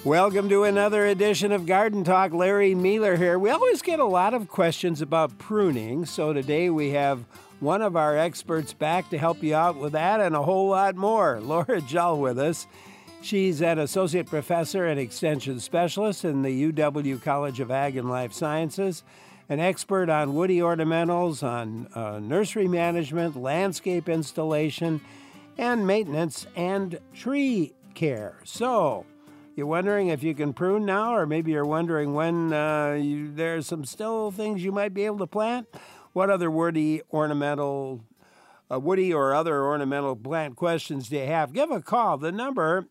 Welcome to another edition of Garden Talk. Larry Mealer here. We always get a lot of questions about pruning, so today we have one of our experts back to help you out with that and a whole lot more. Laura Jull with us. She's an associate professor and extension specialist in the UW College of Ag and Life Sciences, an expert on woody ornamentals, on nursery management, landscape installation, and maintenance and tree care. So, you're wondering if you can prune now, or maybe you're wondering when there's some still things you might be able to plant? What other woody or other ornamental plant questions do you have? Give a call. The number,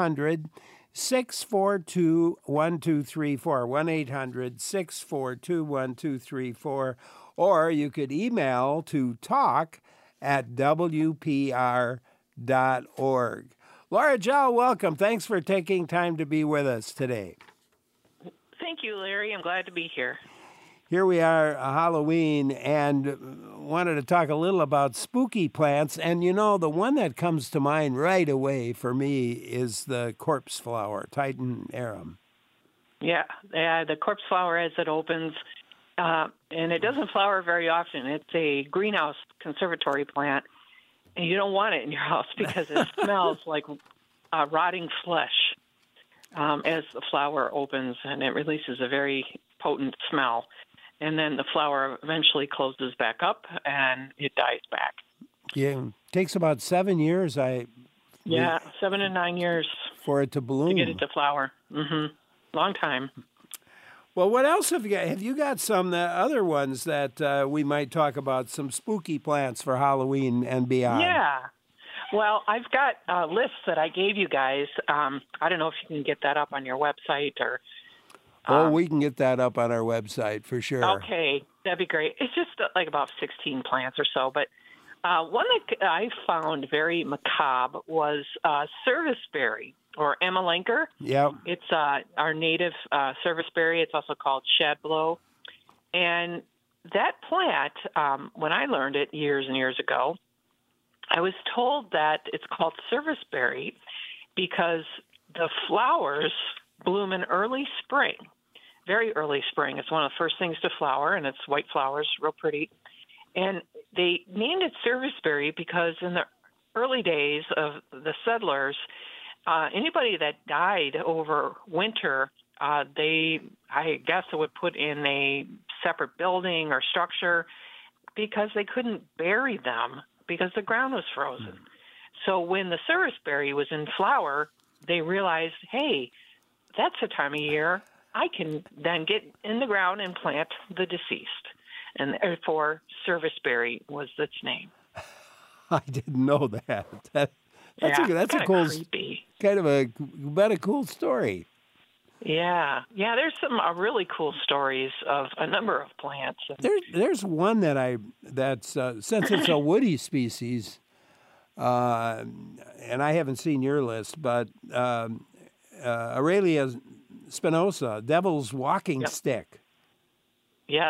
800-642-1234, 1-800-642-1234, or you could email to talk@wpr.org. Laura Jull, welcome. Thanks for taking time to be with us today. Thank you, Larry. I'm glad to be here. Here we are, Halloween, and wanted to talk a little about spooky plants. And, you know, the one that comes to mind right away for me is the corpse flower, Titon arum. Yeah, the corpse flower as it opens, and it doesn't flower very often. It's a greenhouse conservatory plant. And you don't want it in your house because it smells like rotting flesh as the flower opens, and it releases a very potent smell. And then the flower eventually closes back up, and it dies back. Yeah, it takes about 7 years. 7 to 9 years for it to bloom. To get it to flower. Long time. Well, what else have you got? Have you got some other ones that we might talk about, some spooky plants for Halloween and beyond? Yeah. Well, I've got lists that I gave you guys. I don't know if you can get that up on your website or... we can get that up on our website for sure. Okay, that'd be great. It's just like about 16 plants or so. But one that I found very macabre was serviceberry, or Amelanker. Yeah. It's our native serviceberry. It's also called shadblow. And that plant, when I learned it years and years ago, I was told that it's called serviceberry because the flowers bloom in early spring, very early spring. It's one of the first things to flower, and it's white flowers, real pretty. And they named it serviceberry because in the early days of the settlers, anybody that died over winter, I guess it would put in a separate building or structure because they couldn't bury them because the ground was frozen. So when the serviceberry was in flower, they realized, hey, that's the time of year I can then get in the ground and plant the deceased. And therefore, serviceberry was its name. I didn't know that. That's a cool, creepy. Kind of a cool story. Yeah. There's some really cool stories of a number of plants. There's one that's since it's a woody species, and I haven't seen your list, but Aurelia spinosa, devil's walking stick. Yes.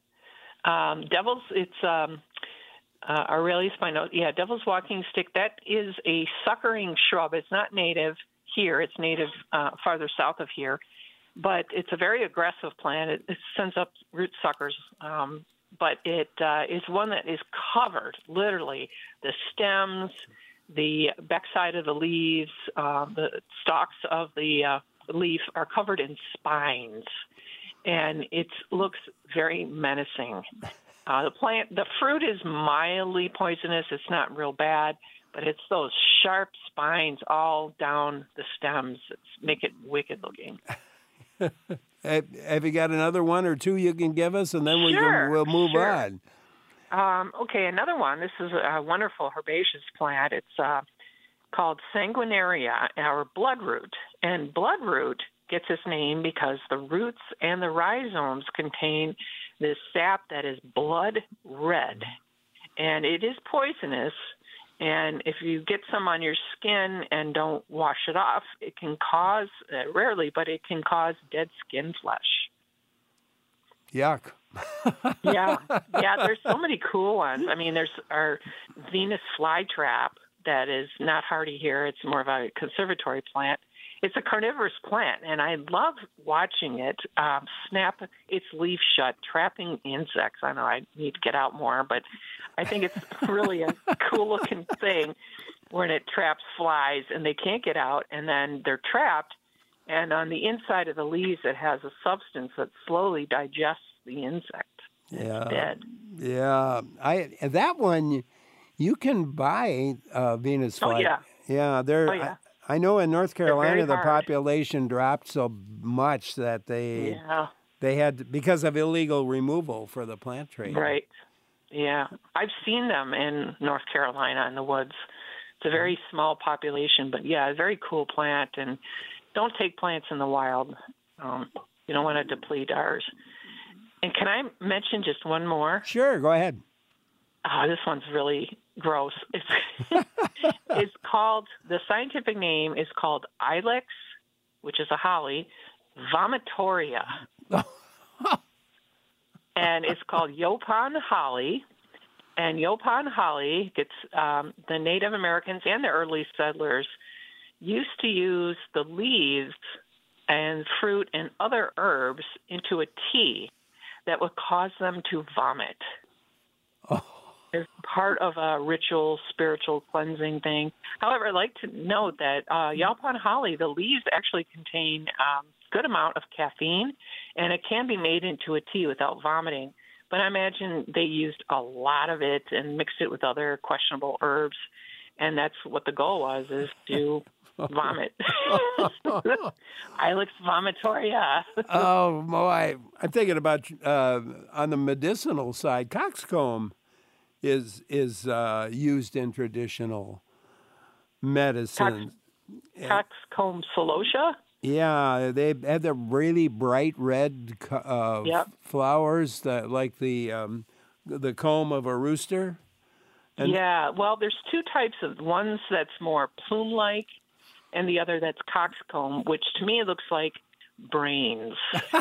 It's Aurelia spinosa. Yeah, devil's walking stick. That is a suckering shrub. It's not native here. It's native farther south of here. But it's a very aggressive plant. It sends up root suckers. But it is one that is covered, literally, the stems, the backside of the leaves, the stalks of the leaf are covered in spines, and it looks very menacing. The fruit is mildly poisonous. It's not real bad, but it's those sharp spines all down the stems that make it wicked looking. Have you got another one or two you can give us, and then we'll move on? Okay, another one. This is a wonderful herbaceous plant. It's called Sanguinaria, or bloodroot. And bloodroot gets its name because the roots and the rhizomes contain this sap that is blood red. And it is poisonous. And if you get some on your skin and don't wash it off, it can cause, rarely, but it can cause dead skin flesh. Yuck. Yeah, there's so many cool ones. I mean, there's our Venus flytrap that is not hardy here. It's more of a conservatory plant. It's a carnivorous plant, and I love watching it snap its leaf shut, trapping insects. I know I need to get out more, but I think it's really a cool-looking thing when it traps flies, and they can't get out, and then they're trapped, and on the inside of the leaves, it has a substance that slowly digests the insect. Yeah. It's dead. Yeah. That one, you can buy Venus fly. Oh, yeah. Yeah, Oh, yeah. I know in North Carolina the hard. population dropped so much that they had because of illegal removal for the plant trade. Right. Yeah. I've seen them in North Carolina in the woods. It's a very small population, but yeah, a very cool plant. And don't take plants in the wild. You don't want to deplete ours. And can I mention just one more? Sure, go ahead. Oh, this one's really gross. It's called, the scientific name is called Ilex, which is a holly, vomitoria. And it's called Yaupon holly. And Yaupon holly gets, the Native Americans and the early settlers used to use the leaves and fruit and other herbs into a tea that would cause them to vomit. As part of a ritual, spiritual cleansing thing. However, I'd like to note that Yaupon holly, the leaves actually contain a good amount of caffeine, and it can be made into a tea without vomiting. But I imagine they used a lot of it and mixed it with other questionable herbs, and that's what the goal was, is to vomit. Ilex vomitoria. Oh, boy. I'm thinking about, on the medicinal side, coxcomb is used in traditional medicine. Coxcomb celosia? Yeah, they have the really bright red flowers, like the comb of a rooster. And yeah, well, there's two types of ones that's more plume-like, and the other that's coxcomb, which to me looks like brains.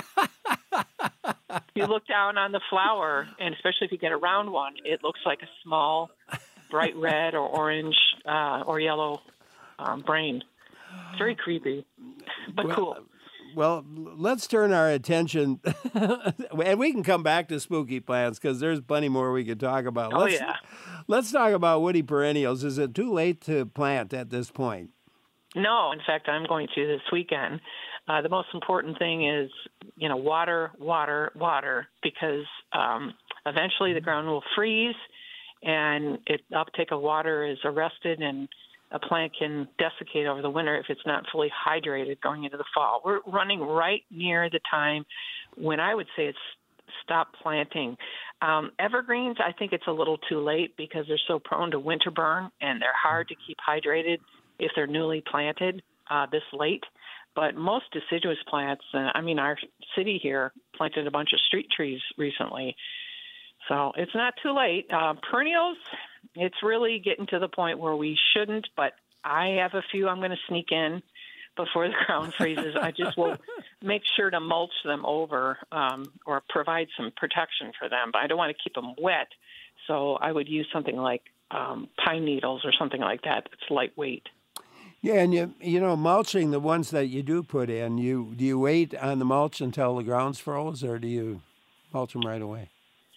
You look down on the flower, and especially if you get a round one, it looks like a small, bright red or orange or yellow brain. It's very creepy, but cool. Well, let's turn our attention, and we can come back to spooky plants because there's plenty more we could talk about. Let's talk about woody perennials. Is it too late to plant at this point? No, in fact, I'm going to this weekend. The most important thing is, water, water, water, because eventually the ground will freeze and uptake of water is arrested and a plant can desiccate over the winter if it's not fully hydrated going into the fall. We're running right near the time when I would say it's stop planting. Evergreens, I think it's a little too late because they're so prone to winter burn and they're hard to keep hydrated if they're newly planted this late. But most deciduous plants, our city here planted a bunch of street trees recently. So it's not too late. Perennials, it's really getting to the point where we shouldn't, but I have a few I'm going to sneak in before the ground freezes. I just will make sure to mulch them over or provide some protection for them. But I don't want to keep them wet, so I would use something like pine needles or something like that that's lightweight. Yeah, and you know, mulching the ones that you do put in, do you wait on the mulch until the ground's froze, or do you mulch them right away?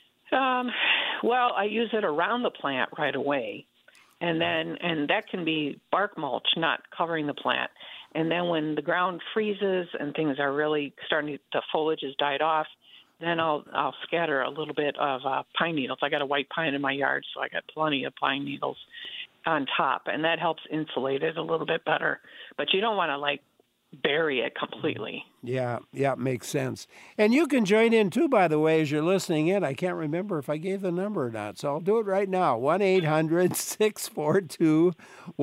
Well, I use it around the plant right away, and that can be bark mulch, not covering the plant. And then when the ground freezes and things are really starting, the foliage has died off, then I'll scatter a little bit of pine needles. I got a white pine in my yard, so I got plenty of pine needles on top, and that helps insulate it a little bit better. But you don't want to bury it completely. Yeah, makes sense. And you can join in too, by the way, as you're listening in. I can't remember if I gave the number or not, so I'll do it right now. 1-800-642-1234.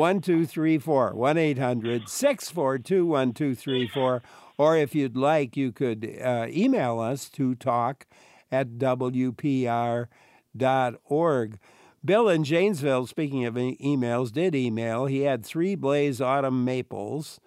1-800-642-1234. Or if you'd like, you could email us to talk@wpr.org. Bill in Janesville, speaking of emails, did email. He had 3 Blaze autumn maples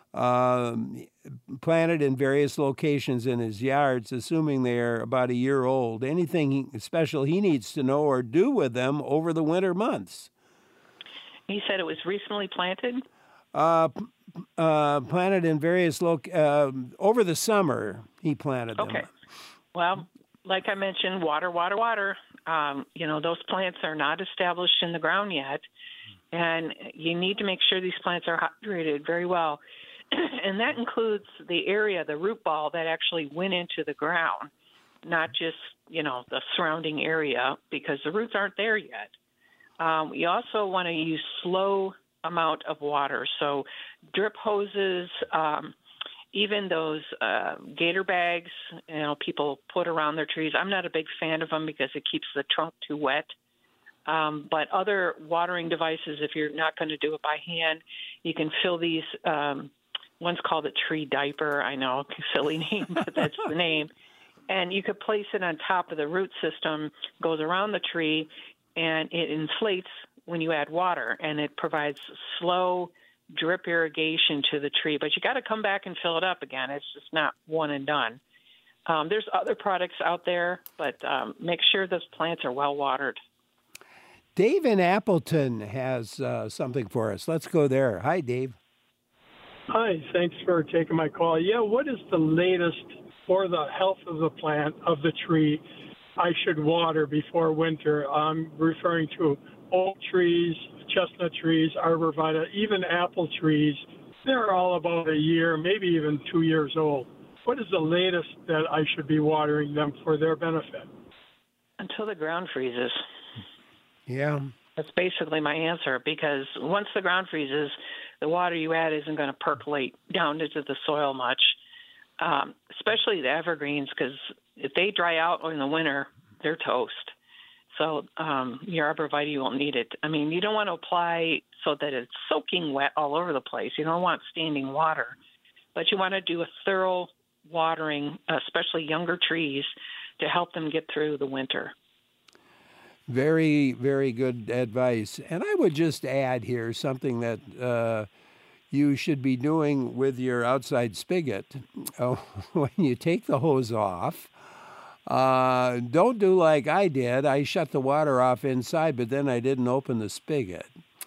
planted in various locations in his yards, assuming they're about a year old. Anything special he needs to know or do with them over the winter months? He said it was recently planted? Planted in various over the summer. He planted them. Okay. Well, like I mentioned, water, water, water. Those plants are not established in the ground yet, and you need to make sure these plants are hydrated very well. And that includes the area, the root ball that actually went into the ground, not just, the surrounding area, because the roots aren't there yet. You also want to use slow amount of water. So drip hoses, even those gator bags, people put around their trees. I'm not a big fan of them because it keeps the trunk too wet. But other watering devices, if you're not going to do it by hand, you can fill these. One's called a tree diaper. I know, silly name, but that's the name. And you could place it on top of the root system, goes around the tree, and it inflates when you add water, and it provides slow drip irrigation to the tree. But you got to come back and fill it up again. It's just not one and done. There's other products out there, but make sure those plants are well watered. Dave in Appleton has something for us. Let's go there. Hi, Dave. Hi, thanks for taking my call. Yeah, what is the latest for the health of the plant, of the tree, I should water before winter? I'm referring to oak trees, chestnut trees, arborvitae, even apple trees. They're all about a year, maybe even 2 years old. What is the latest that I should be watering them for their benefit? Until the ground freezes. Yeah. That's basically my answer, because once the ground freezes, the water you add isn't going to percolate down into the soil much, especially the evergreens, because if they dry out in the winter, they're toast. So your arborvitae won't need it. I mean, you don't want to apply so that it's soaking wet all over the place. You don't want standing water, but you want to do a thorough watering, especially younger trees, to help them get through the winter. Very, very good advice. And I would just add here something that you should be doing with your outside spigot. When you take the hose off, don't do like I did. I shut the water off inside, but then I didn't open the spigot.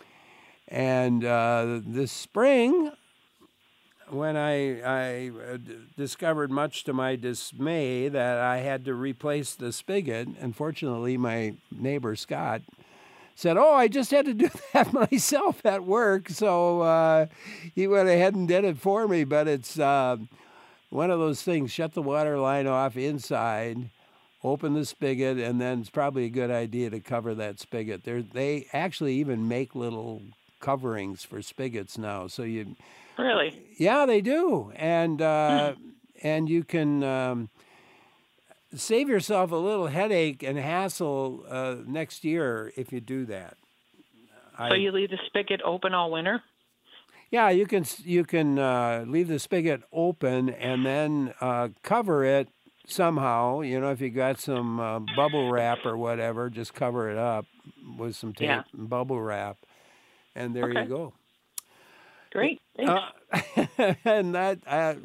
And this spring, when I discovered, much to my dismay, that I had to replace the spigot, unfortunately, my neighbor Scott said, "Oh, I just had to do that myself at work." So he went ahead and did it for me. But it's one of those things: shut the water line off inside, open the spigot, and then it's probably a good idea to cover that spigot. They actually even make little coverings for spigots now, so you. Really? Yeah, they do, and you can save yourself a little headache and hassle next year if you do that. So you leave the spigot open all winter? Yeah, you can leave the spigot open and then cover it somehow. If you got some bubble wrap or whatever, just cover it up with some tape and bubble wrap, and there you go. Great. Thanks. And that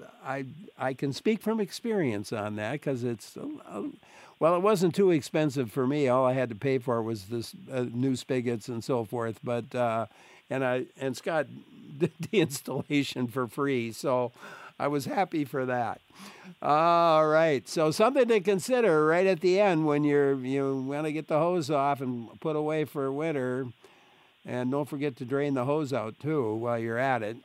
I can speak from experience on that, because it's well, it wasn't too expensive for me. All I had to pay for was this new spigots and so forth. But and Scott did the installation for free, so I was happy for that. All right, so something to consider right at the end when you want to get the hose off and put away for winter. And don't forget to drain the hose out, too, while you're at it.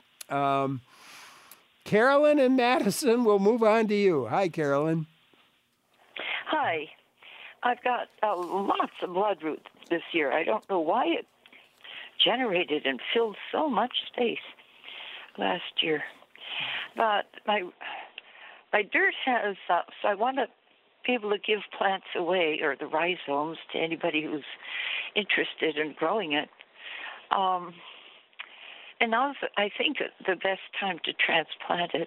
Carolyn and Madison, we'll move on to you. Hi, Carolyn. Hi. I've got lots of bloodroot this year. I don't know why it generated and filled so much space last year. But my dirt has, so I want to be able to give plants away, or the rhizomes, to anybody who's interested in growing it. And now's, I think, the best time to transplant it.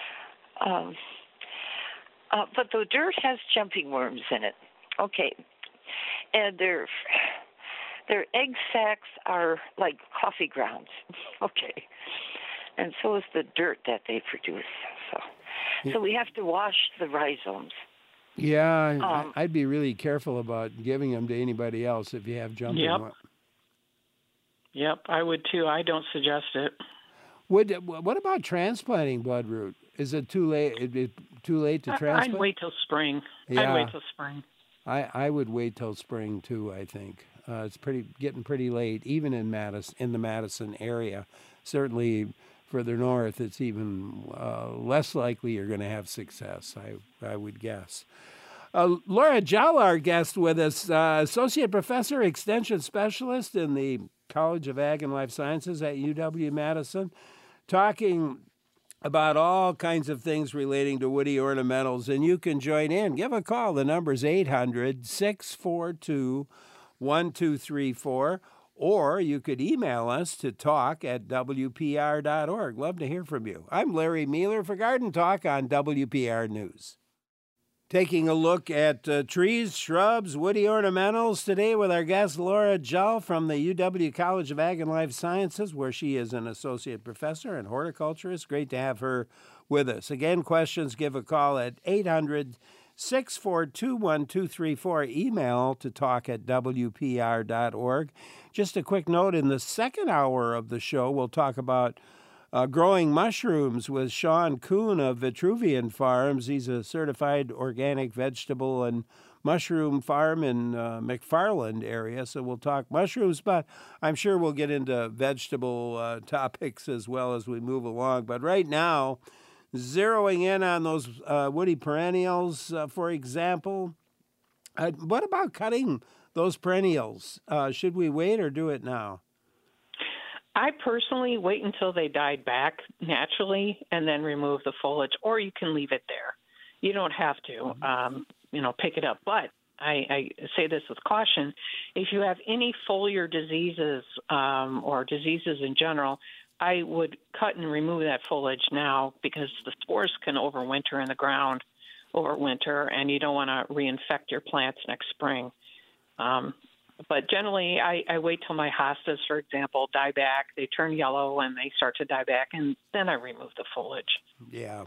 But the dirt has jumping worms in it. Okay. And their egg sacs are like coffee grounds. Okay. And so is the dirt that they produce. So we have to wash the rhizomes. Yeah, I'd be really careful about giving them to anybody else if you have jumping worms. Yep, I would too. I don't suggest it. What about transplanting bloodroot? Is it too late? Too late to transplant? I'd wait till spring. Yeah. I'd wait till spring. I would wait till spring too. I think it's getting pretty late, even in the Madison area. Certainly further north, it's even less likely you're going to have success. I would guess. Laura Jell, our guest with us, Associate Professor, Extension Specialist in the College of Ag and Life Sciences at UW-Madison, talking about all kinds of things relating to woody ornamentals. And you can join in. Give a call. The number's 800-642-1234. Or you could email us to talk@wpr.org. Love to hear from you. I'm Larry Mealer for Garden Talk on WPR News. Taking a look at trees, shrubs, woody ornamentals today with our guest Laura Jell from the UW College of Ag and Life Sciences, where she is an associate professor and horticulturist. Great to have her with us. Again, questions, give a call at 800-642-1234. Email to talk@wpr.org. Just a quick note, in the second hour of the show, we'll talk about growing mushrooms with Sean Kuhn of Vitruvian Farms. He's a certified organic vegetable and mushroom farm in McFarland area. So we'll talk mushrooms, but I'm sure we'll get into vegetable topics as well as we move along. But right now, zeroing in on those woody perennials, for example, what about cutting those perennials? Should we wait or do it now? I personally wait until they died back naturally and then remove the foliage, or you can leave it there. You don't have to, pick it up. But I say this with caution. If you have any foliar diseases or diseases in general, I would cut and remove that foliage now because the spores can overwinter in the ground over winter, and you don't want to reinfect your plants next spring. But generally, I wait till my hostas, for example, die back. They turn yellow and they start to die back, and then I remove the foliage. Yeah.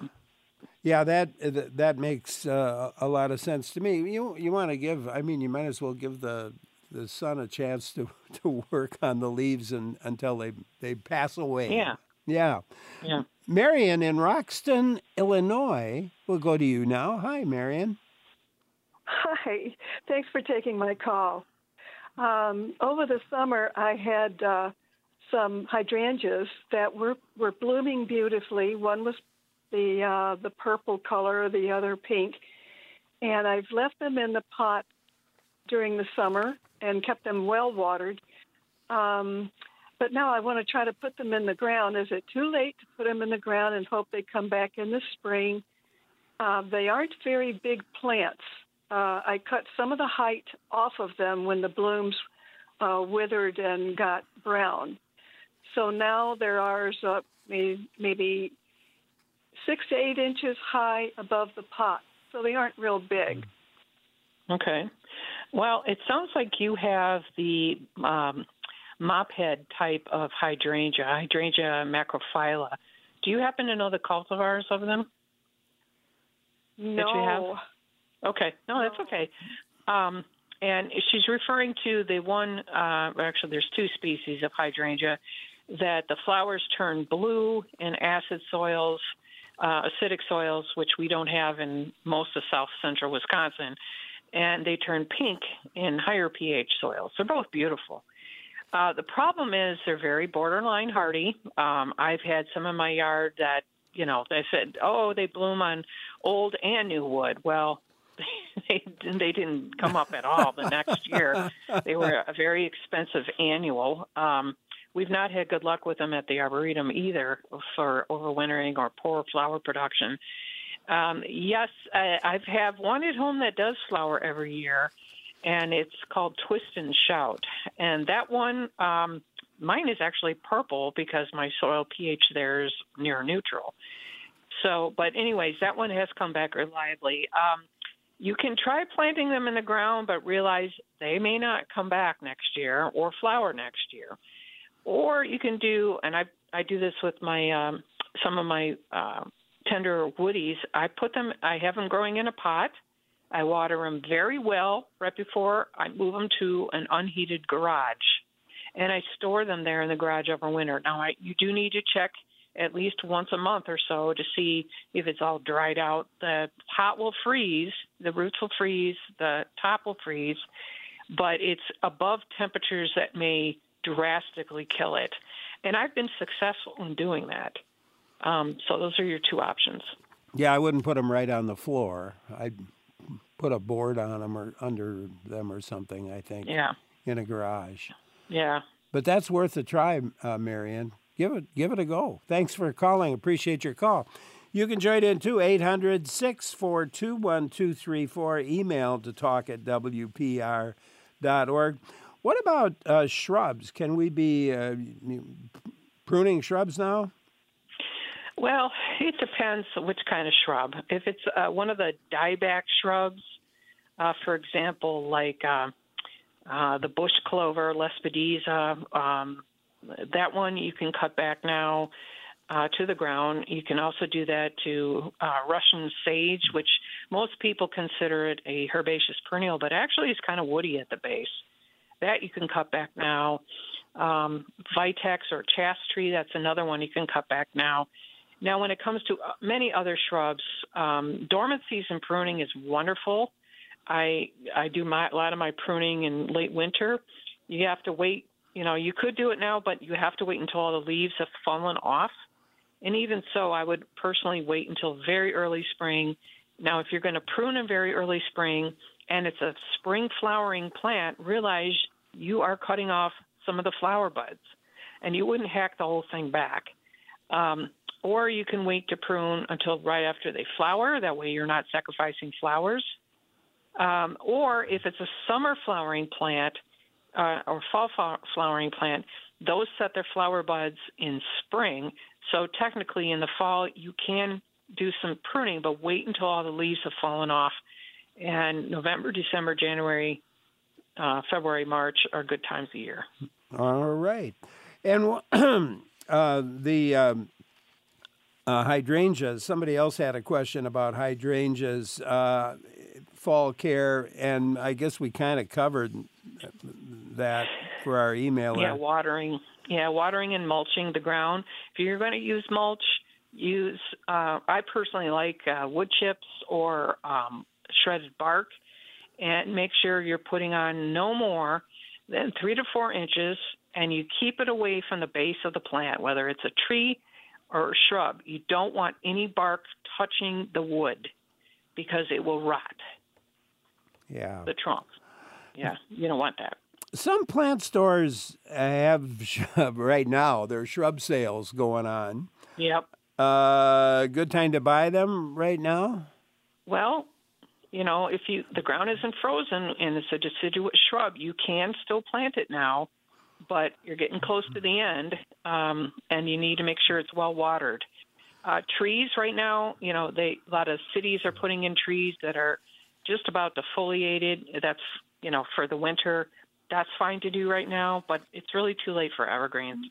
That makes a lot of sense to me. You want to give, you might as well give the sun a chance to work on the leaves until they pass away. Yeah. Marion in Roxton, Illinois, we'll go to you now. Hi, Marion. Hi. Thanks for taking my call. Over the summer, I had some hydrangeas that were blooming beautifully. One was the purple color, the other pink, and I've left them in the pot during the summer and kept them well watered. But now I want to try to put them in the ground. Is it too late to put them in the ground and hope they come back in the spring? They aren't very big plants. I cut some of the height off of them when the blooms withered and got brown. So now there are maybe 6 to 8 inches high above the pot. So they aren't real big. Okay. Well, it sounds like you have the mophead type of Hydrangea macrophylla. Do you happen to know the cultivars of them? No. That you have? Okay. No, that's okay. And she's referring to the one, actually there's 2 species of hydrangea, that the flowers turn blue in acid soils, acidic soils, which we don't have in most of south central Wisconsin, and they turn pink in higher pH soils. They're both beautiful. The problem is they're very borderline hardy. I've had some in my yard that, they said, they bloom on old and new wood. Well, they didn't come up at all the next year. They were a very expensive annual. We've not had good luck with them at the Arboretum either for overwintering or poor flower production. Yes, I have one at home that does flower every year, and it's called Twist and Shout. And that one, mine is actually purple because my soil pH there is near neutral. So, but anyways, that one has come back reliably. You can try planting them in the ground, but realize they may not come back next year or flower next year. Or you can do, and I do this with my some of my tender woodies. I have them growing in a pot. I water them very well right before I move them to an unheated garage. and I store them there in the garage over winter. Now, you do need to check at least once a month or so to see if it's all dried out. The pot will freeze, the roots will freeze, the top will freeze, but it's above temperatures that may drastically kill it. And I've been successful in doing that. So those are your two options. Yeah, I wouldn't put them right on the floor. I'd put a board on them or under them or something, I think, in a garage. Yeah. But that's worth a try, Marion. Give it a go. Thanks for calling. Appreciate your call. You can join in too, 800-642-1234. Email to talk@wpr.org. What about shrubs? Can we be pruning shrubs now? Well, it depends which kind of shrub. If it's one of the dieback shrubs, for example, like the bush clover, Lespedeza, that one you can cut back now to the ground. You can also do that to Russian sage, which most people consider it a herbaceous perennial, but actually it's kind of woody at the base. That you can cut back now. Vitex or chaste, that's another one you can cut back now. Now, when it comes to many other shrubs, dormant season pruning is wonderful. I do a lot of my pruning in late winter. You have to wait. You could do it now, but you have to wait until all the leaves have fallen off. And even so, I would personally wait until very early spring. Now, if you're going to prune in very early spring and it's a spring flowering plant, realize you are cutting off some of the flower buds, and you wouldn't hack the whole thing back. Or you can wait to prune until right after they flower. That way you're not sacrificing flowers. Or if it's a summer flowering plant or fall flowering plant, those set their flower buds in spring. So technically in the fall you can do some pruning, but wait until all the leaves have fallen off. And November, December, January, February, March are good times of year. All right. And the hydrangeas, somebody else had a question about hydrangeas, fall care, and I guess we kind of covered that for our emailer. Yeah, watering and mulching the ground. If you're going to use mulch, I personally like wood chips or shredded bark, and make sure you're putting on no more than 3 to 4 inches, and you keep it away from the base of the plant, whether it's a tree or a shrub. You don't want any bark touching the wood because it will rot. Yeah. The trunk. Yeah, you don't want that. Some plant stores have right now, there are shrub sales going on. Yep. Good time to buy them right now? Well, if the ground isn't frozen and it's a deciduous shrub, you can still plant it now, but you're getting close to the end, and you need to make sure it's well watered. Trees right now, a lot of cities are putting in trees that are just about defoliated. That's, for the winter. That's fine to do right now, but it's really too late for evergreens.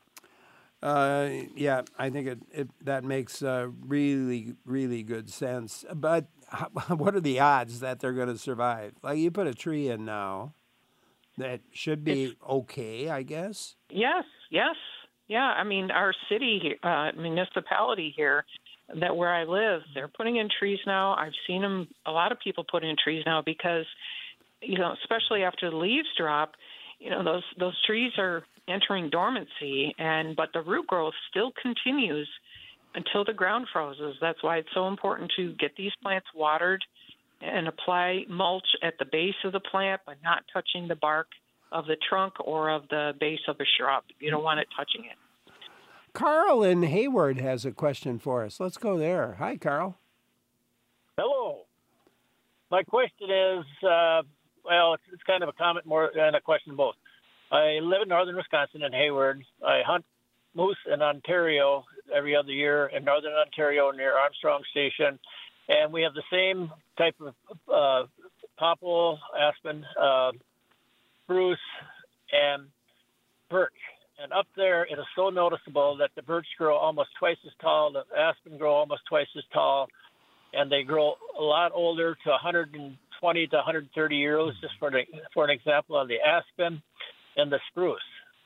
Yeah, I think that makes really, really good sense. But what are the odds that they're going to survive? Like, you put a tree in now, that should be okay, I guess? Yes. Yeah, I mean, our city, municipality here, where I live, they're putting in trees now. I've seen a lot of people put in trees now because, especially after the leaves drop, those trees are entering dormancy, but the root growth still continues until the ground freezes. That's why it's so important to get these plants watered and apply mulch at the base of the plant, but not touching the bark of the trunk or of the base of a shrub. You don't want it touching it. Carl in Hayward has a question for us. Let's go there. Hi, Carl. Hello. My question is, it's kind of a comment more than a question both. I live in northern Wisconsin in Hayward. I hunt moose in Ontario every other year in northern Ontario near Armstrong Station. And we have the same type of popple, aspen, spruce, and birch. And up there, it is so noticeable that the birch grow almost twice as tall, the aspen grow almost twice as tall, and they grow a lot older to 120 to 130 years, just for an example of the aspen and the spruce.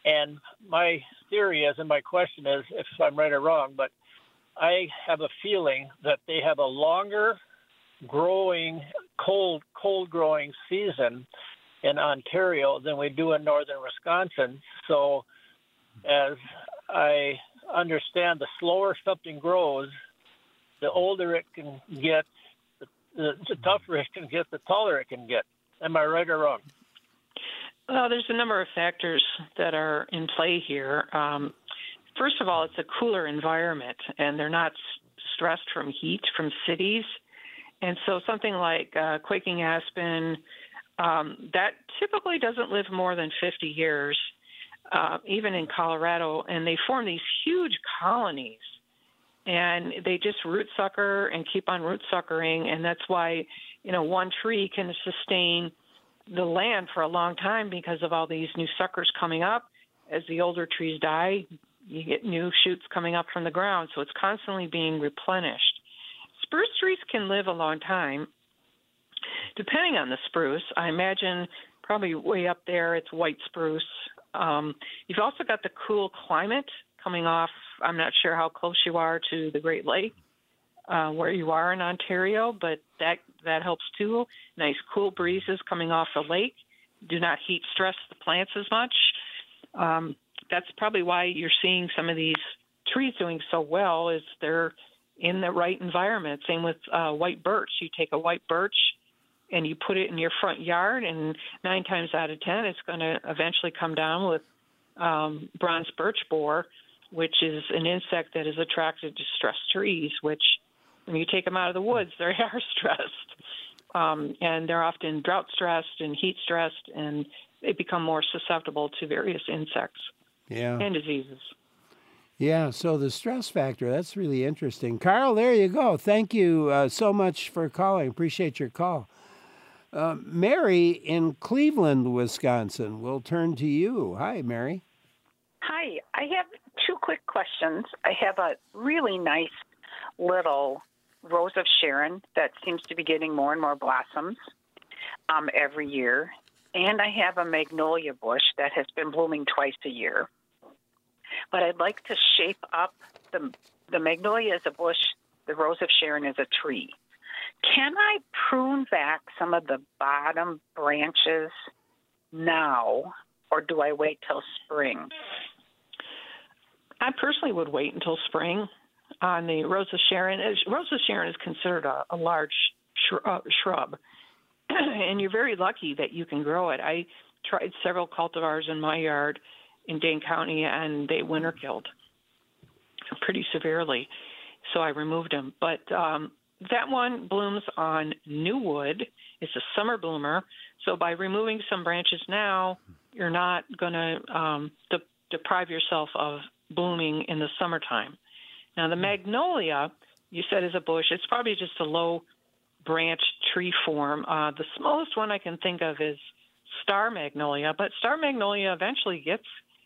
And my theory is, and my question is, if I'm right or wrong, but I have a feeling that they have a longer growing, cold growing season in Ontario than we do in northern Wisconsin. So as I understand, the slower something grows, the older it can get, the tougher it can get, the taller it can get. Am I right or wrong? Well, there's a number of factors that are in play here. First of all, it's a cooler environment, and they're not stressed from heat from cities. And so something like quaking aspen, that typically doesn't live more than 50 years, even in Colorado, and they form these huge colonies. And they just root sucker and keep on root suckering, and that's why, one tree can sustain the land for a long time because of all these new suckers coming up. As the older trees die, you get new shoots coming up from the ground, so it's constantly being replenished. Spruce trees can live a long time, depending on the spruce. I imagine probably way up there it's white spruce. You've also got the cool climate coming off. I'm not sure how close you are to the Great Lake, where you are in Ontario, but that helps too. Nice cool breezes coming off the lake do not heat stress the plants as much. That's probably why you're seeing some of these trees doing so well, is they're in the right environment. Same with white birch. You take a white birch and you put it in your front yard, and 9 times out of 10, it's going to eventually come down with bronze birch borer, which is an insect that is attracted to stressed trees, which when you take them out of the woods, they are stressed. And they're often drought stressed and heat stressed, and they become more susceptible to various insects and diseases. Yeah, so the stress factor, that's really interesting. Carl, there you go. Thank you so much for calling. Appreciate your call. Mary in Cleveland, Wisconsin, we'll turn to you. Hi, Mary. Hi, I have 2 quick questions. I have a really nice little Rose of Sharon that seems to be getting more and more blossoms every year. And I have a magnolia bush that has been blooming twice a year. But I'd like to shape up the magnolia as a bush, the Rose of Sharon as a tree. Can I prune back some of the bottom branches now, or do I wait till spring? I personally would wait until spring on the Rose of Sharon. Rose of Sharon is considered a large shrub, and you're very lucky that you can grow it. I tried several cultivars in my yard in Dane County, and they winter killed pretty severely, so I removed them. But that one blooms on new wood. It's a summer bloomer, so by removing some branches now, you're not going to deprive yourself of blooming in the summertime. Now, the magnolia, you said, is a bush. It's probably just a low branch tree form. The smallest one I can think of is star magnolia, but star magnolia eventually gets,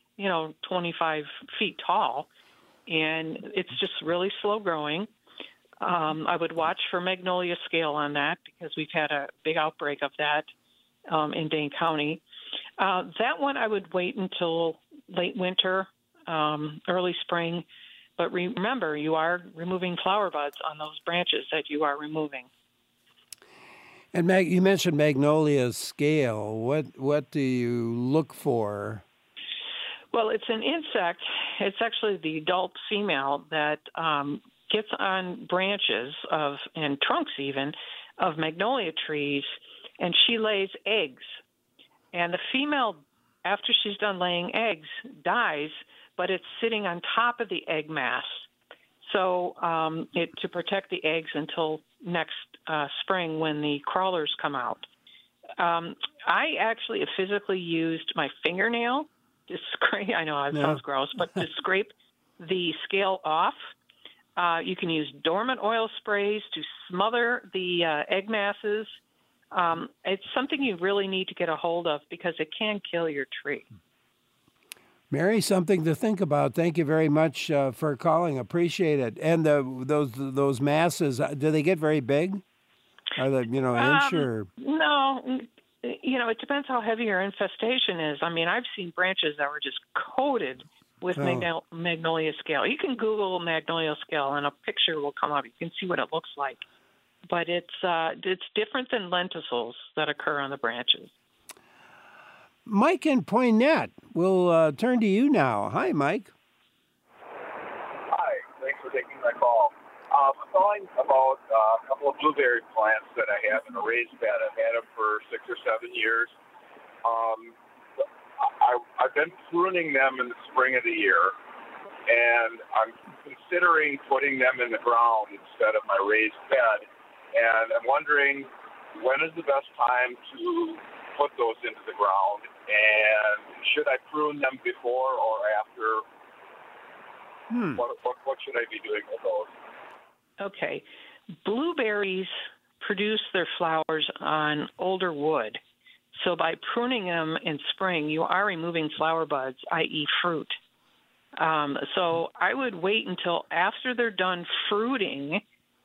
25 feet tall, and it's just really slow growing. I would watch for magnolia scale on that because we've had a big outbreak of that in Dane County. That one I would wait until late winter, early spring. But remember, you are removing flower buds on those branches that you are removing. And you mentioned magnolia scale. What do you look for? Well, it's an insect. It's actually the adult female that gets on branches and trunks even of magnolia trees, and she lays eggs. And the female, after she's done laying eggs, dies, but it's sitting on top of the egg mass. So to protect the eggs until next spring when the crawlers come out. I actually have physically used my fingernail to scrape, I know it sounds gross, but to scrape the scale off. You can use dormant oil sprays to smother the egg masses. It's something you really need to get a hold of because it can kill your tree. Mary, something to think about. Thank you very much for calling. Appreciate it. And those masses, do they get very big? Are they, inch or? No, it depends how heavy your infestation is. I mean, I've seen branches that were just coated with magnolia scale. You can Google magnolia scale, and a picture will come up. You can see what it looks like. But it's different than lenticels that occur on the branches. Mike in Poinet, we'll turn to you now. Hi, Mike. Hi, thanks for taking my call. I'm calling about a couple of blueberry plants that I have in a raised bed. I've had them for 6 or 7 years. I've been pruning them in the spring of the year, and I'm considering putting them in the ground instead of my raised bed. And I'm wondering, when is the best time to put those into the ground, and should I prune them before or after? What should I be doing with those? Okay. Blueberries produce their flowers on older wood. So by pruning them in spring, you are removing flower buds, i.e. fruit. So I would wait until after they're done fruiting.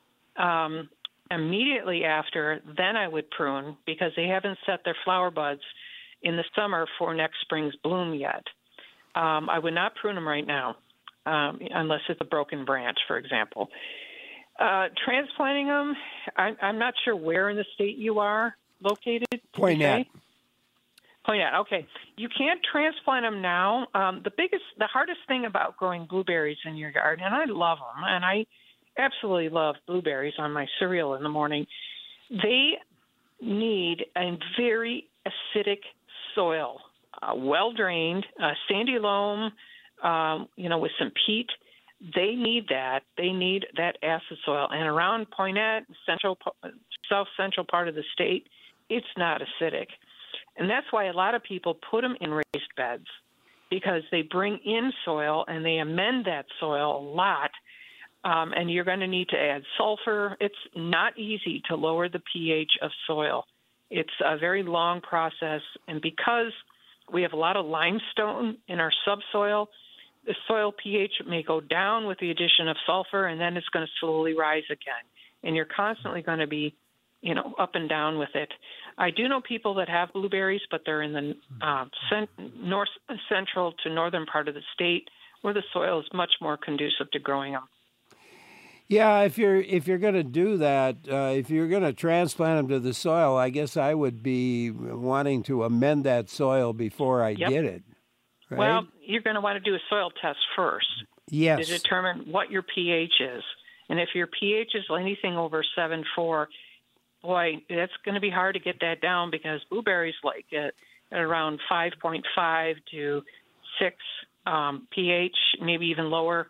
Immediately after, then I would prune, because they haven't set their flower buds in the summer for next spring's bloom yet. I would not prune them right now, unless it's a broken branch, for example. Transplanting them, I'm not sure where in the state you are located. Poinet. Poinet, okay. You can't transplant them now. The hardest thing about growing blueberries in your garden, and I love them, and I absolutely love blueberries on my cereal in the morning. They need a very acidic soil, well drained, sandy loam, with some peat. They need that. They need that acid soil. And around Poinet, south central part of the state, it's not acidic. And that's why a lot of people put them in raised beds, because they bring in soil and they amend that soil a lot. And you're going to need to add sulfur. It's not easy to lower the pH of soil. It's a very long process. And because we have a lot of limestone in our subsoil, the soil pH may go down with the addition of sulfur, and then it's going to slowly rise again. And you're constantly going to be, up and down with it. I do know people that have blueberries, but they're in the north central to northern part of the state, where the soil is much more conducive to growing them. Yeah, if you're going to do that, if you're going to transplant them to the soil, I guess I would be wanting to amend that soil before I did it. Right? Well, you're going to want to do a soil test first. Yes. To determine what your pH is. And if your pH is anything over 7.4, boy, that's going to be hard to get that down, because blueberries like it at around 5.5 to 6 pH, maybe even lower,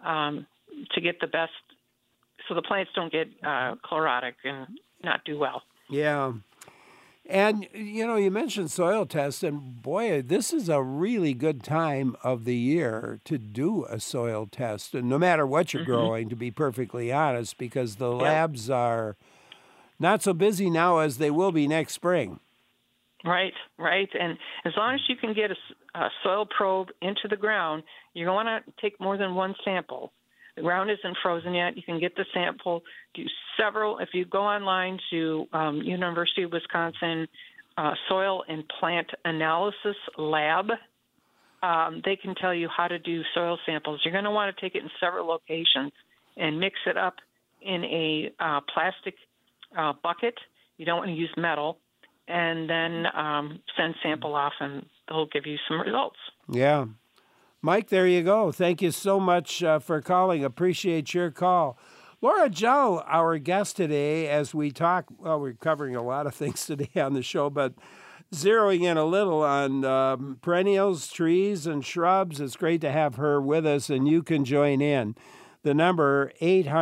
to get the best, so the plants don't get chlorotic and not do well. Yeah. And, you mentioned soil tests, and boy, this is a really good time of the year to do a soil test, and no matter what you're growing, to be perfectly honest, because the labs are not so busy now as they will be next spring. Right. And as long as you can get a soil probe into the ground, you're going to want to take more than one sample. The ground isn't frozen yet. You can get the sample, do several. If you go online to University of Wisconsin Soil and Plant Analysis Lab, they can tell you how to do soil samples. You're going to want to take it in several locations and mix it up in a plastic bucket. You don't want to use metal. And then send sample off, and they'll give you some results. Yeah. Mike, there you go. Thank you so much for calling. Appreciate your call. Laura Jell, our guest today, as we talk, we're covering a lot of things today on the show, but zeroing in a little on perennials, trees, and shrubs. It's great to have her with us, and you can join in. The number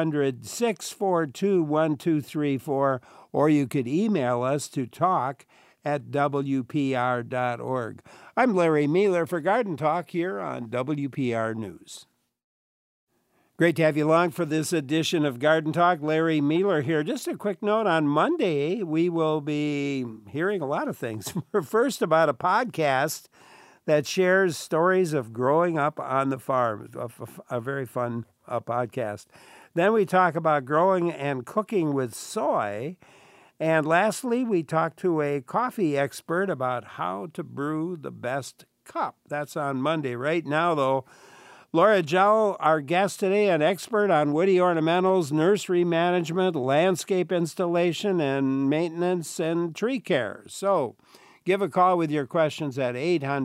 800-642-1234, or you could email us to talk@wpr.org. I'm Larry Mealer for Garden Talk here on WPR News. Great to have you along for this edition of Garden Talk. Larry Mealer here. Just a quick note, on Monday, we will be hearing a lot of things. First, about a podcast that shares stories of growing up on the farm, a very fun podcast. Then we talk about growing and cooking with soy. And lastly, we talked to a coffee expert about how to brew the best cup. That's on Monday. Right now, though, Laura Jowl, our guest today, an expert on woody ornamentals, nursery management, landscape installation, and maintenance and tree care. So give a call with your questions at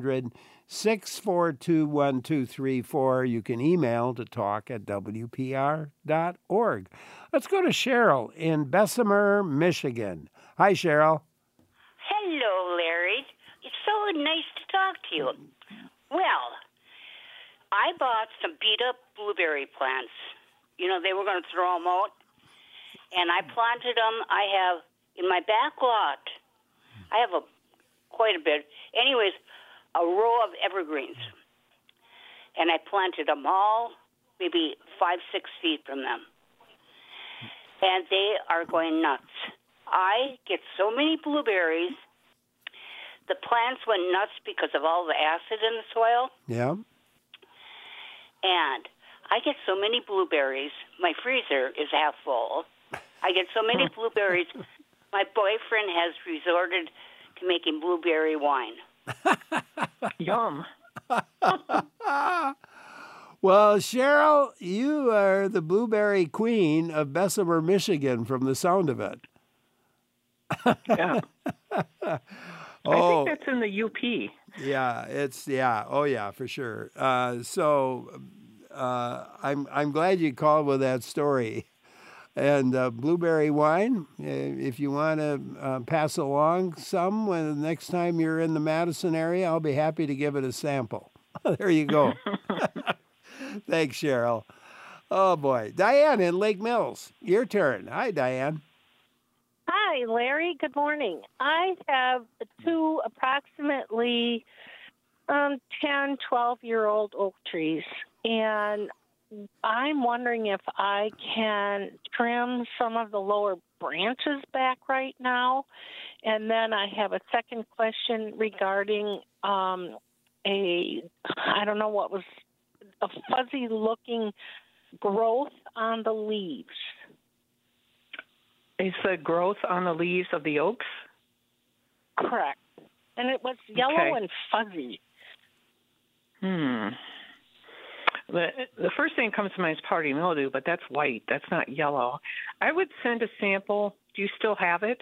800-642-1234. You can email to talk@wpr.org. Let's go to Cheryl in Bessemer, Michigan. Hi, Cheryl. Hello, Larry. It's so nice to talk to you. Well, I bought some beat-up blueberry plants. You know, they were going to throw them out, and I planted them. I have, in my back lot, I have quite a bit. Anyways, a row of evergreens, and I planted them all maybe 5-6 feet from them, and they are going nuts. I get so many blueberries. The plants went nuts because of all the acid in the soil. Yeah. And I get so many blueberries. My freezer is half full. I get so many blueberries. My boyfriend has resorted to making blueberry wine. Yum. Well, Cheryl, you are the blueberry queen of Bessemer, Michigan, from the sound of it. Yeah. I think that's in the UP. Yeah, oh yeah, for sure. I'm glad you called with that story. And blueberry wine, if you want to pass along some when the next time you're in the Madison area, I'll be happy to give it a sample. There you go. Thanks, Cheryl. Oh boy, Diane in Lake Mills, your turn. Hi, Diane. Hi, Larry. Good morning. I have two approximately 10, 12-year-old oak trees, and I'm wondering if I can trim some of the lower branches back right now. And then I have a second question regarding I don't know what was a fuzzy-looking growth on the leaves. Is the growth on the leaves of the oaks? Correct. And it was yellow and fuzzy. The first thing that comes to mind is party mildew, but that's white. That's not yellow. I would send a sample. Do you still have it?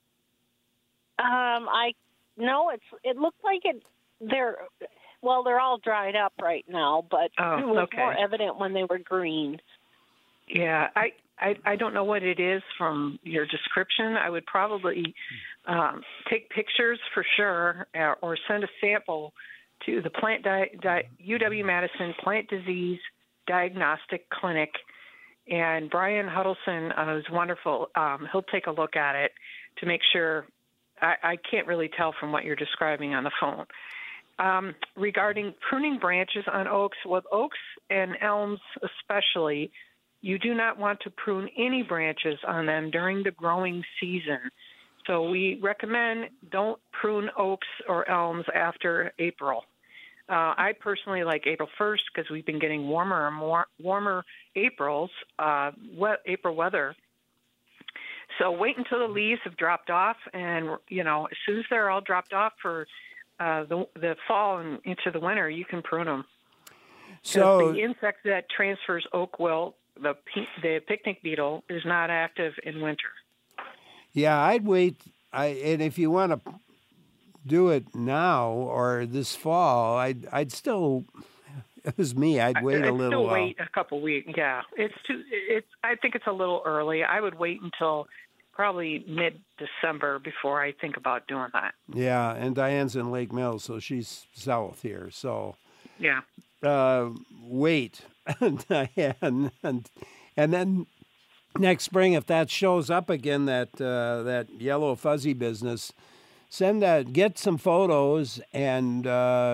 It looked like they're all dried up right now, but it was more evident when they were green. Yeah, I don't know what it is from your description. I would probably take pictures for sure, or send a sample to the UW-Madison Plant Disease Diagnostic Clinic. And Brian Huddleston is wonderful. He'll take a look at it to make sure. I can't really tell from what you're describing on the phone. Regarding pruning branches on oaks, with oaks and elms especially, you do not want to prune any branches on them during the growing season. So we recommend don't prune oaks or elms after April. I personally like April 1st because we've been getting warmer and warmer April weather. So wait until the leaves have dropped off, and as soon as they're all dropped off for the fall and into the winter, you can prune them. So the insect that transfers oak wilt, the picnic beetle, is not active in winter. Yeah, I'd wait. And if you want to do it now or this fall, I'd still. It was me. I'd wait a little while. Wait a couple weeks. Yeah, I think it's a little early. I would wait until probably mid-December before I think about doing that. Yeah, and Diane's in Lake Mills, so she's south here. So yeah, wait, Diane, and then next spring, if that shows up again, that yellow fuzzy business, get some photos, and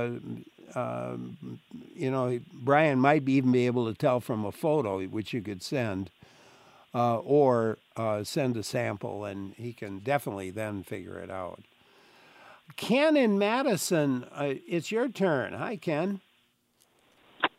Brian might even be able to tell from a photo, which you could send, or send a sample, and he can definitely then figure it out. Ken in Madison, it's your turn. Hi, Ken.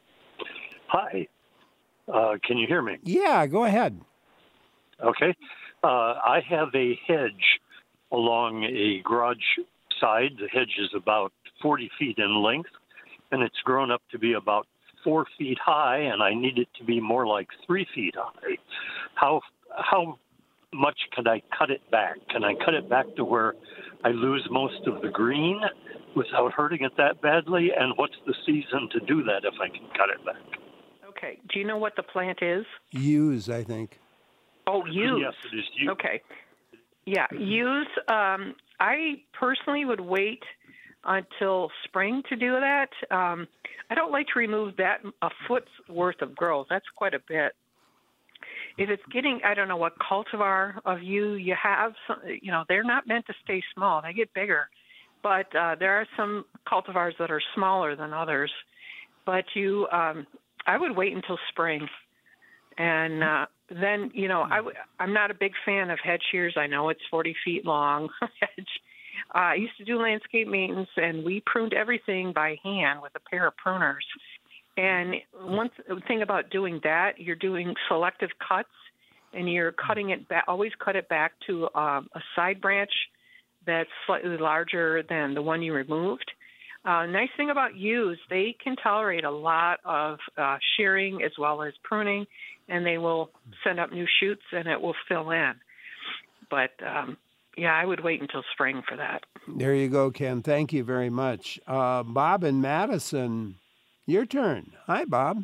Hi. Can you hear me? Yeah, go ahead. Okay. I have a hedge along a garage side. The hedge is about 40 feet in length, and it's grown up to be about 4 feet high, and I need it to be more like 3 feet high. How much can I cut it back? Can I cut it back to where I lose most of the green without hurting it that badly? And what's the season to do that if I can cut it back? Okay. Do you know what the plant is? Yews, I think. Oh, yews. Yes, it is yews. Okay. Yeah, yews. I personally would wait until spring to do that. I don't like to remove that a foot's worth of growth. That's quite a bit. If it's getting, I don't know what cultivar of yew you have. They're not meant to stay small. They get bigger. But there are some cultivars that are smaller than others. But I would wait until spring. And then, I'm not a big fan of hedge shears. I know it's 40 feet long. I used to do landscape maintenance, and we pruned everything by hand with a pair of pruners. And one thing about doing that, you're doing selective cuts, and you're cutting it back. Always cut it back to a side branch that's slightly larger than the one you removed. Nice thing about yews, they can tolerate a lot of shearing as well as pruning, and they will send up new shoots, and it will fill in. But, I would wait until spring for that. There you go, Ken. Thank you very much. Bob in Madison, your turn. Hi, Bob.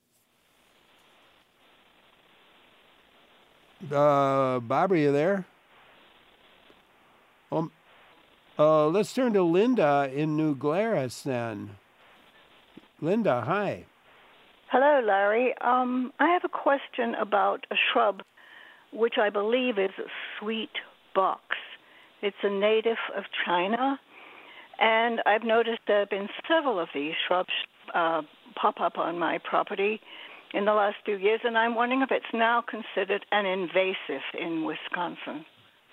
Bob, are you there? Let's turn to Linda in New Glarus then. Linda, hi. Hello, Larry. I have a question about a shrub which I believe is sweet box. It's a native of China, and I've noticed there have been several of these shrubs pop up on my property in the last few years, and I'm wondering if it's now considered an invasive in Wisconsin.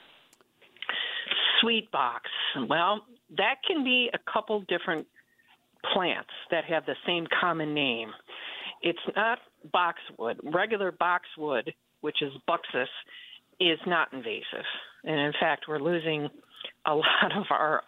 Sweet box. Well, that can be a couple different plants that have the same common name. It's not boxwood. Regular boxwood, which is Buxus, is not invasive. And in fact, we're losing a lot of our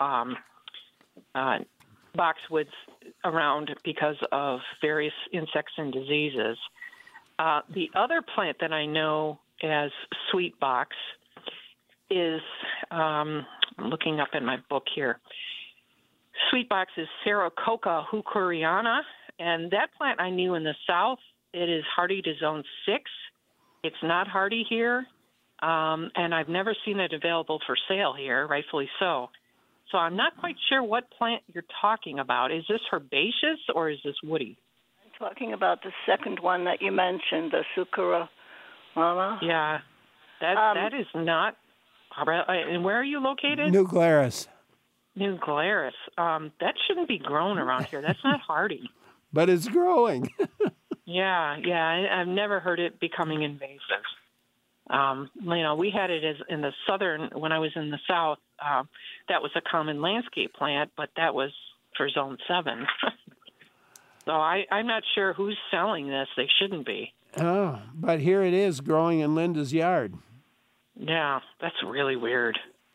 boxwoods around because of various insects and diseases. The other plant that I know as sweet box is, I'm looking up in my book here. Sweet box is Serococa hookeriana, and that plant I knew in the south. It is hardy to zone 6. It's not hardy here, and I've never seen it available for sale here, rightfully so. So I'm not quite sure what plant you're talking about. Is this herbaceous or is this woody? I'm talking about the second one that you mentioned, the Sukura Mama. Yeah, that is not. And where are you located? New Glarus. New Glarus. That shouldn't be grown around here. That's not hardy. But it's growing. Yeah. I've never heard it becoming invasive. We had it as in the southern, when I was in the south, that was a common landscape plant, but that was for zone 7. So I'm not sure who's selling this. They shouldn't be. Oh, but here it is growing in Linda's yard. Yeah, that's really weird.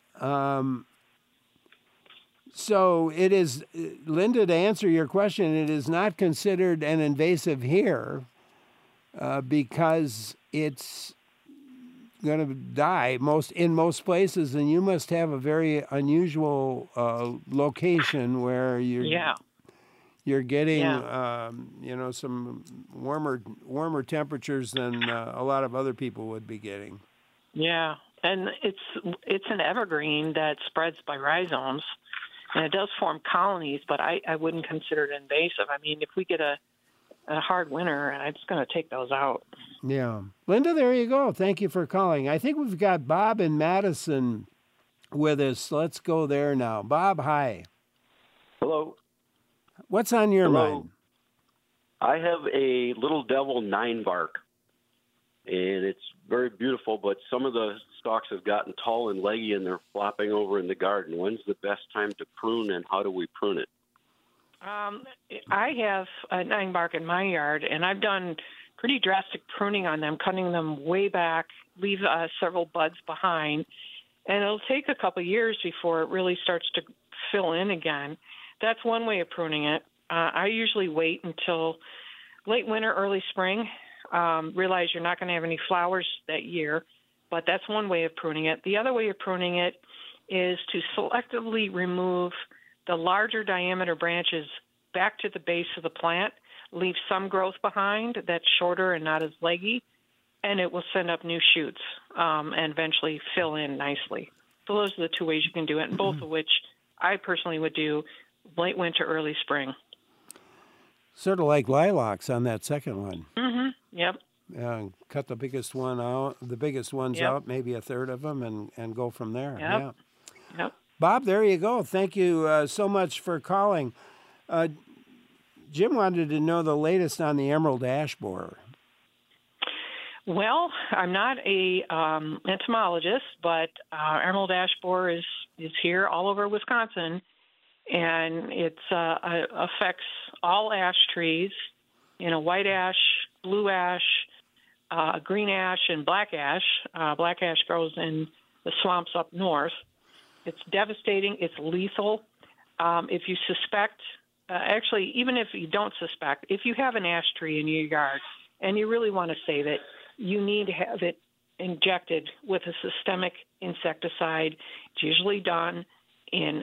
So it is, Linda, to answer your question, it is not considered an invasive here because it's going to die in most places, and you must have a very unusual location where you're getting some warmer temperatures than a lot of other people would be getting. Yeah, and it's an evergreen that spreads by rhizomes, and it does form colonies, but I wouldn't consider it invasive. I mean, if we get a hard winter, I'm just going to take those out. Yeah. Linda, there you go. Thank you for calling. I think we've got Bob in Madison with us. Let's go there now. Bob, hi. Hello. What's on your mind? I have a little devil 9-bark, and it's very beautiful, but some of the stalks have gotten tall and leggy, and they're flopping over in the garden. When's the best time to prune, and how do we prune it? I have a 9-bark in my yard, and I've done pretty drastic pruning on them, cutting them way back, leave several buds behind, and it'll take a couple years before it really starts to fill in again. That's one way of pruning it. I usually wait until late winter, early spring. Realize you're not going to have any flowers that year, but that's one way of pruning it. The other way of pruning it is to selectively remove the larger diameter branches back to the base of the plant, leave some growth behind that's shorter and not as leggy, and it will send up new shoots and eventually fill in nicely. So those are the two ways you can do it, and both of which I personally would do late winter, early spring. Sort of like lilacs on that second one. Mm-hmm. Yep. Cut the biggest one out, the biggest ones out, maybe a third of them, and go from there. Yep. Yeah. Yep. Bob, there you go. Thank you so much for calling. Jim wanted to know the latest on the emerald ash borer. Well, I'm not a entomologist, but emerald ash borer is here all over Wisconsin, and it affects all ash trees. White ash, blue ash, green ash, and black ash. Black ash grows in the swamps up north. It's devastating. It's lethal. If you suspect, actually, even if you don't suspect, if you have an ash tree in your yard and you really want to save it, you need to have it injected with a systemic insecticide. It's usually done in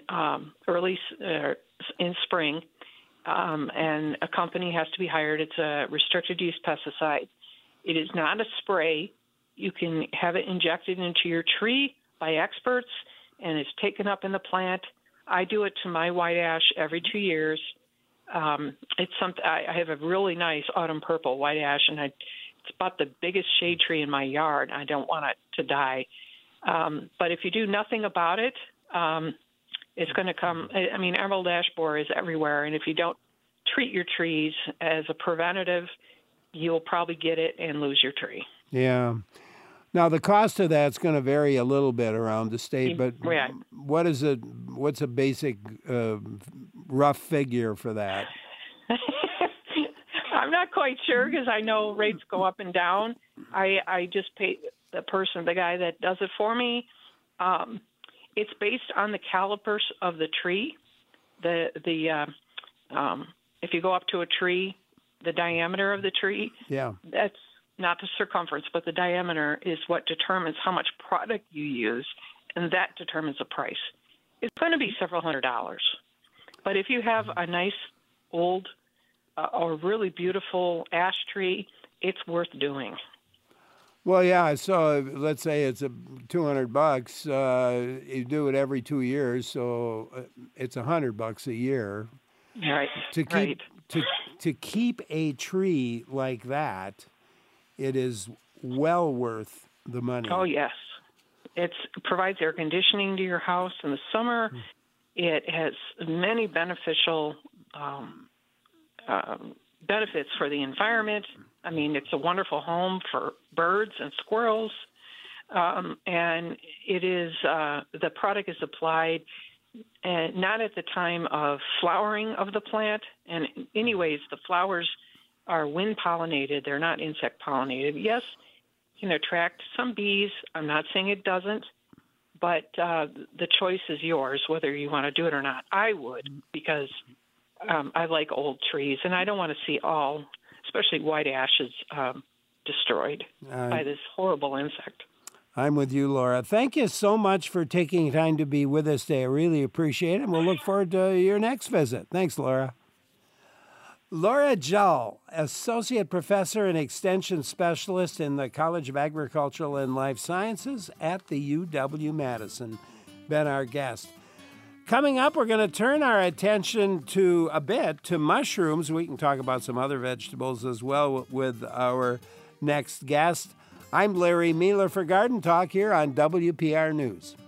in spring, and a company has to be hired. It's a restricted use pesticide. It is not a spray. You can have it injected into your tree by experts, and it's taken up in the plant. I do it to my white ash every 2 years. It's something. I have a really nice autumn purple white ash, and it's about the biggest shade tree in my yard. I don't want it to die. But if you do nothing about it, it's going to come. I mean, emerald ash borer is everywhere, and if you don't treat your trees as a preventative, you'll probably get it and lose your tree. Yeah. Now, the cost of that's going to vary a little bit around the state, but what's a basic rough figure for that? I'm not quite sure because I know rates go up and down. I just pay the guy that does it for me. It's based on the calipers of the tree. If you go up to a tree, the diameter of the tree. Yeah. That's not the circumference, but the diameter is what determines how much product you use, and that determines the price. It's going to be several $100s. But if you have a nice old or really beautiful ash tree, it's worth doing. Well, yeah. So let's say it's $200. You do it every 2 years, so it's $100 a year. Right. To keep a tree like that, it is well worth the money. Oh yes, it provides air conditioning to your house in the summer. It has many beneficial benefits for the environment. I mean, it's a wonderful home for birds and squirrels, and it is the product is applied not at the time of flowering of the plant. And anyways, the flowers are wind pollinated; they're not insect pollinated. Yes, it can attract some bees. I'm not saying it doesn't, but the choice is yours whether you want to do it or not. I would, because I like old trees, and I don't want to see all, especially white ashes, destroyed by this horrible insect. I'm with you, Laura. Thank you so much for taking time to be with us today. I really appreciate it, and we'll look forward to your next visit. Thanks, Laura. Laura Jull, Associate Professor and Extension Specialist in the College of Agricultural and Life Sciences at the UW-Madison, been our guest. Coming up, we're going to turn our attention to mushrooms. We can talk about some other vegetables as well with our next guest. I'm Larry Mealer for Garden Talk here on WPR News.